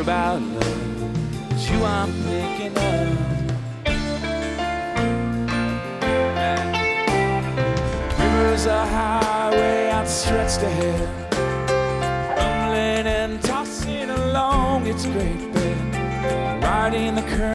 about love that you aren't thinking of. Rivers a highway outstretched ahead, rumbling and tossing along its great bed, riding the current.